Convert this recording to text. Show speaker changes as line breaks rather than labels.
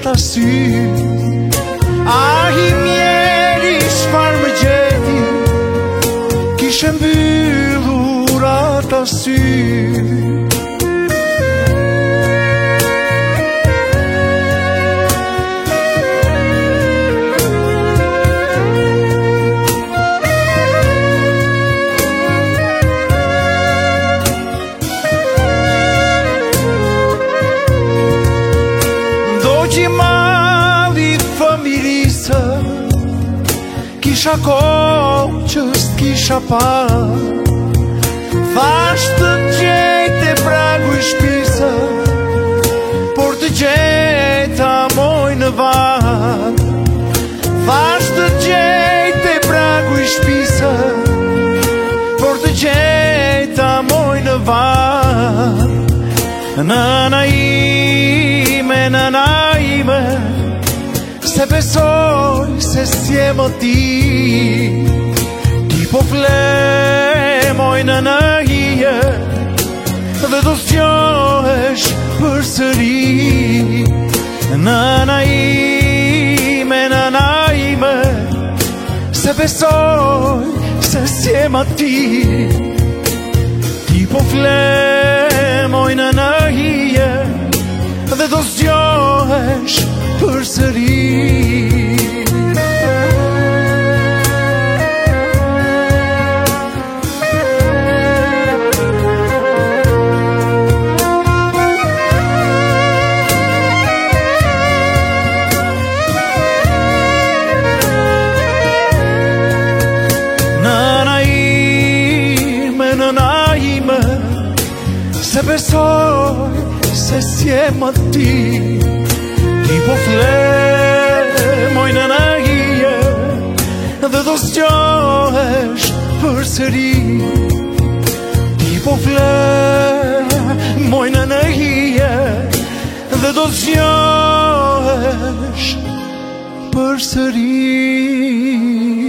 ata sy. Ahi mjeri çfarë më gjeti, kishe mbyllur ata sy. Kisha kohë që s'kisha pa, thash të gjejt e pragu I shpisa, por të gjejta moj në vat. Thash të gjejt e pragu I shpisa, por të gjejta moj në vat. Nëna ime, se besoj se s'je më ti. Ti po fle moj në hije, dhe do s'gjohesh për sëri. Nëna ime, se besoj se s'je më ti. Ti po fle moj në hije, dhe do s'gjohesh për sëri. Nëna ime, se besoj se s'je më ti. Ti po fle moj në hije, dhe do s'gjohesh për sëri. Ti po fle moj në hije, dhe do s'gjohesh për sëri.